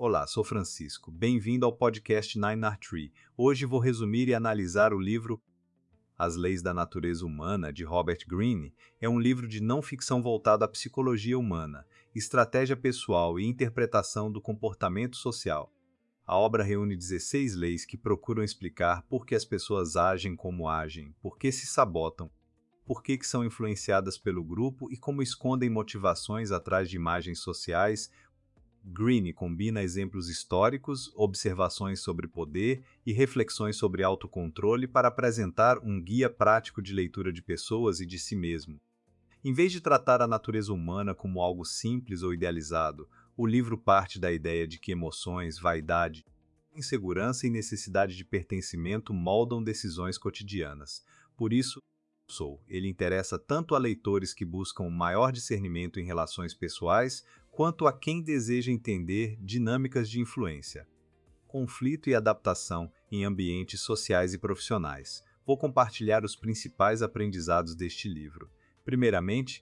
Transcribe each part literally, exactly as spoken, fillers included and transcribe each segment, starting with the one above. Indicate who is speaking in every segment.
Speaker 1: Olá, sou Francisco. Bem-vindo ao podcast Nine R Tree. Hoje vou resumir e analisar o livro As Leis da Natureza Humana, de Robert Greene. É um livro de não ficção voltado à psicologia humana, estratégia pessoal e interpretação do comportamento social. A obra reúne dezesseis leis que procuram explicar por que as pessoas agem como agem, por que se sabotam, por que, que são influenciadas pelo grupo e como escondem motivações atrás de imagens sociais. Greene combina exemplos históricos, observações sobre poder e reflexões sobre autocontrole para apresentar um guia prático de leitura de pessoas e de si mesmo. Em vez de tratar a natureza humana como algo simples ou idealizado, o livro parte da ideia de que emoções, vaidade, insegurança e necessidade de pertencimento moldam decisões cotidianas. Por isso, Sou. Ele interessa tanto a leitores que buscam maior discernimento em relações pessoais, quanto a quem deseja entender dinâmicas de influência, conflito e adaptação em ambientes sociais e profissionais. Vou compartilhar os principais aprendizados deste livro. Primeiramente,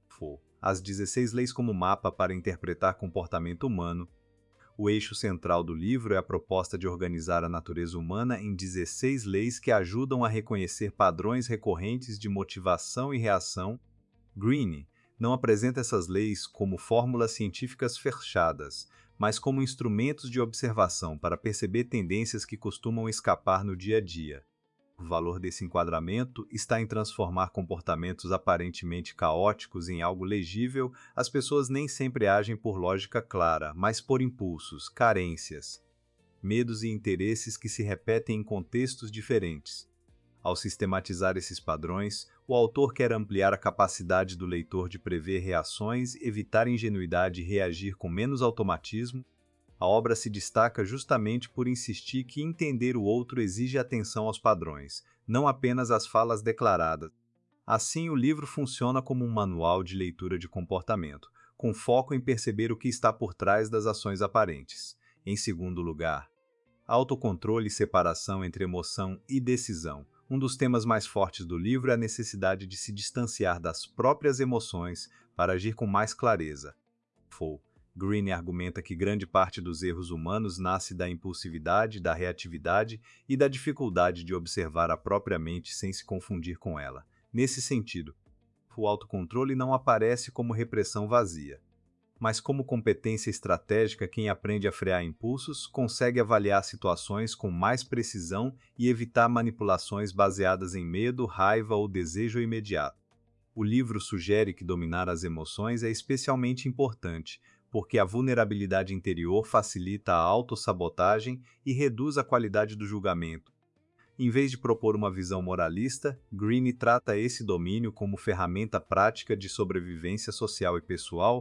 Speaker 1: as dezesseis leis como mapa para interpretar comportamento humano. O eixo central do livro é a proposta de organizar a natureza humana em dezesseis leis que ajudam a reconhecer padrões recorrentes de motivação e reação. Greene não apresenta essas leis como fórmulas científicas fechadas, mas como instrumentos de observação para perceber tendências que costumam escapar no dia a dia. O valor desse enquadramento está em transformar comportamentos aparentemente caóticos em algo legível. As pessoas nem sempre agem por lógica clara, mas por impulsos, carências, medos e interesses que se repetem em contextos diferentes. Ao sistematizar esses padrões, o autor quer ampliar a capacidade do leitor de prever reações, evitar ingenuidade e reagir com menos automatismo. A obra se destaca justamente por insistir que entender o outro exige atenção aos padrões, não apenas às falas declaradas. Assim, o livro funciona como um manual de leitura de comportamento, com foco em perceber o que está por trás das ações aparentes. Em segundo lugar, autocontrole e separação entre emoção e decisão. Um dos temas mais fortes do livro é a necessidade de se distanciar das próprias emoções para agir com mais clareza. Fou. Greene argumenta que grande parte dos erros humanos nasce da impulsividade, da reatividade e da dificuldade de observar a própria mente sem se confundir com ela. Nesse sentido, o autocontrole não aparece como repressão vazia, mas como competência estratégica. Quem aprende a frear impulsos consegue avaliar situações com mais precisão e evitar manipulações baseadas em medo, raiva ou desejo imediato. O livro sugere que dominar as emoções é especialmente importante, porque a vulnerabilidade interior facilita a autossabotagem e reduz a qualidade do julgamento. Em vez de propor uma visão moralista, Greene trata esse domínio como ferramenta prática de sobrevivência social e pessoal.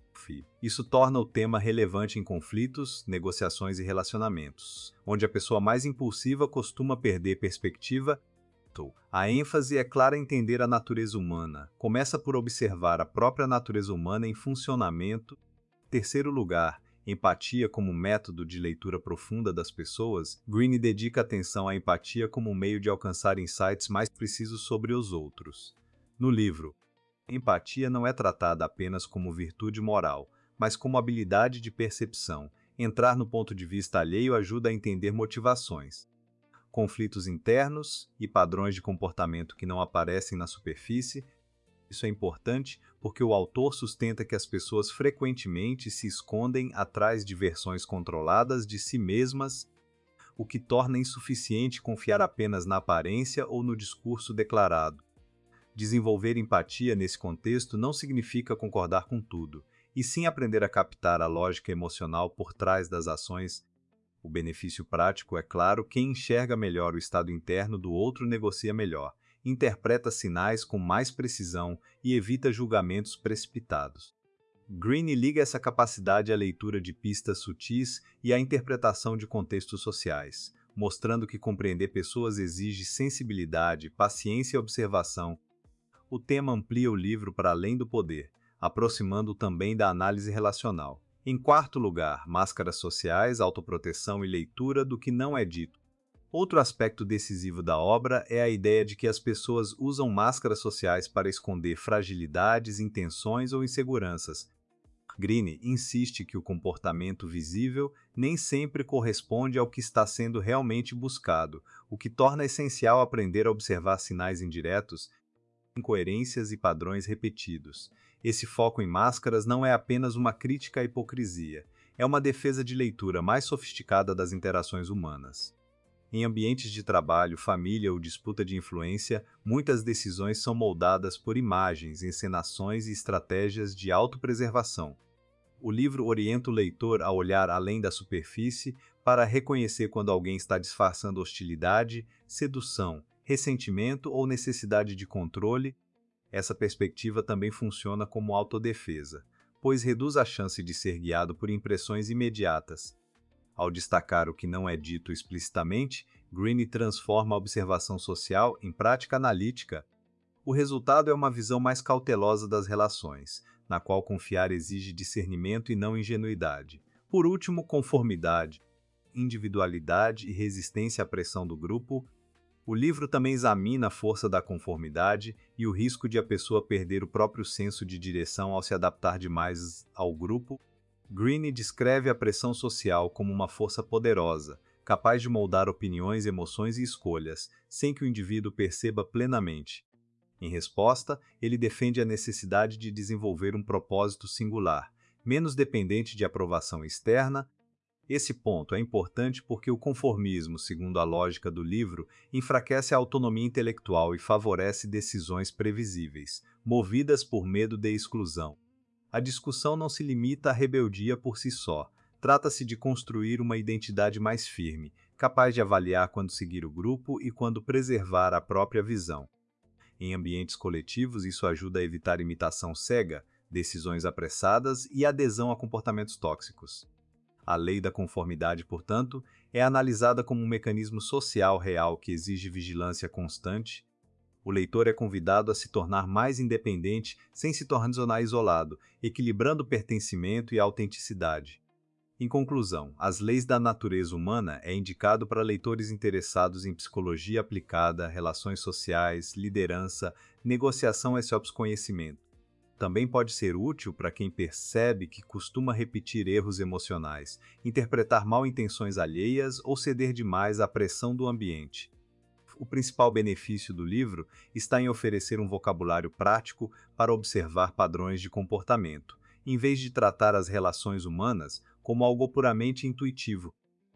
Speaker 1: Isso torna o tema relevante em conflitos, negociações e relacionamentos, onde a pessoa mais impulsiva costuma perder perspectiva. A ênfase é clara em entender a natureza humana. Começa por observar a própria natureza humana em funcionamento. Terceiro lugar, empatia como método de leitura profunda das pessoas. Greene dedica atenção à empatia como meio de alcançar insights mais precisos sobre os outros. No livro, empatia não é tratada apenas como virtude moral, mas como habilidade de percepção. Entrar no ponto de vista alheio ajuda a entender motivações, conflitos internos e padrões de comportamento que não aparecem na superfície. Isso é importante porque o autor sustenta que as pessoas frequentemente se escondem atrás de versões controladas de si mesmas, o que torna insuficiente confiar apenas na aparência ou no discurso declarado. Desenvolver empatia nesse contexto não significa concordar com tudo, e sim aprender a captar a lógica emocional por trás das ações. O benefício prático é claro: quem enxerga melhor o estado interno do outro negocia melhor, interpreta sinais com mais precisão e evita julgamentos precipitados. Greene liga essa capacidade à leitura de pistas sutis e à interpretação de contextos sociais, mostrando que compreender pessoas exige sensibilidade, paciência e observação. O tema amplia o livro para além do poder, aproximando-o também da análise relacional. Em quarto lugar, máscaras sociais, autoproteção e leitura do que não é dito. Outro aspecto decisivo da obra é a ideia de que as pessoas usam máscaras sociais para esconder fragilidades, intenções ou inseguranças. Greene insiste que o comportamento visível nem sempre corresponde ao que está sendo realmente buscado, o que torna essencial aprender a observar sinais indiretos, incoerências e padrões repetidos. Esse foco em máscaras não é apenas uma crítica à hipocrisia, é uma defesa de leitura mais sofisticada das interações humanas. Em ambientes de trabalho, família ou disputa de influência, muitas decisões são moldadas por imagens, encenações e estratégias de autopreservação. O livro orienta o leitor a olhar além da superfície para reconhecer quando alguém está disfarçando hostilidade, sedução, ressentimento ou necessidade de controle. Essa perspectiva também funciona como autodefesa, pois reduz a chance de ser guiado por impressões imediatas. Ao destacar o que não é dito explicitamente, Greene transforma a observação social em prática analítica. O resultado é uma visão mais cautelosa das relações, na qual confiar exige discernimento e não ingenuidade. Por último, conformidade, individualidade e resistência à pressão do grupo. O livro também examina a força da conformidade e o risco de a pessoa perder o próprio senso de direção ao se adaptar demais ao grupo. Greene descreve a pressão social como uma força poderosa, capaz de moldar opiniões, emoções e escolhas, sem que o indivíduo perceba plenamente. Em resposta, ele defende a necessidade de desenvolver um propósito singular, menos dependente de aprovação externa. Esse ponto é importante porque o conformismo, segundo a lógica do livro, enfraquece a autonomia intelectual e favorece decisões previsíveis, movidas por medo de exclusão. A discussão não se limita à rebeldia por si só. Trata-se de construir uma identidade mais firme, capaz de avaliar quando seguir o grupo e quando preservar a própria visão. Em ambientes coletivos, isso ajuda a evitar imitação cega, decisões apressadas e adesão a comportamentos tóxicos. A lei da conformidade, portanto, é analisada como um mecanismo social real que exige vigilância constante. O leitor é convidado a se tornar mais independente sem se tornar isolado, equilibrando pertencimento e autenticidade. Em conclusão, As Leis da Natureza Humana é indicado para leitores interessados em psicologia aplicada, relações sociais, liderança, negociação e conhecimento. Também pode ser útil para quem percebe que costuma repetir erros emocionais, interpretar mal intenções alheias ou ceder demais à pressão do ambiente. O principal benefício do livro está em oferecer um vocabulário prático para observar padrões de comportamento, em vez de tratar as relações humanas como algo puramente intuitivo.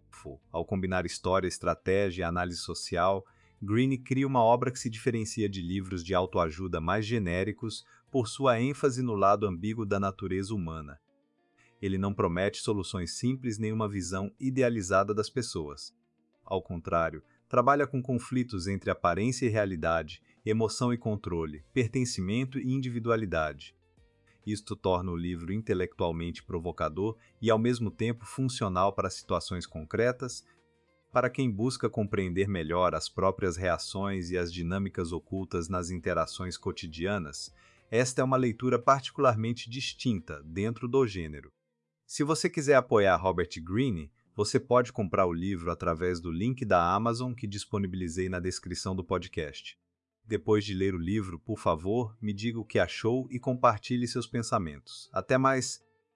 Speaker 1: Ao combinar história, estratégia e análise social, Greene cria uma obra que se diferencia de livros de autoajuda mais genéricos por sua ênfase no lado ambíguo da natureza humana. Ele não promete soluções simples nem uma visão idealizada das pessoas. Ao contrário, trabalha com conflitos entre aparência e realidade, emoção e controle, pertencimento e individualidade. Isto torna o livro intelectualmente provocador e, ao mesmo tempo, funcional para situações concretas. Para quem busca compreender melhor as próprias reações e as dinâmicas ocultas nas interações cotidianas, esta é uma leitura particularmente distinta dentro do gênero. Se você quiser apoiar Robert Greene, você pode comprar o livro através do link da Amazon que disponibilizei na descrição do podcast. Depois de ler o livro, por favor, me diga o que achou e compartilhe seus pensamentos. Até mais!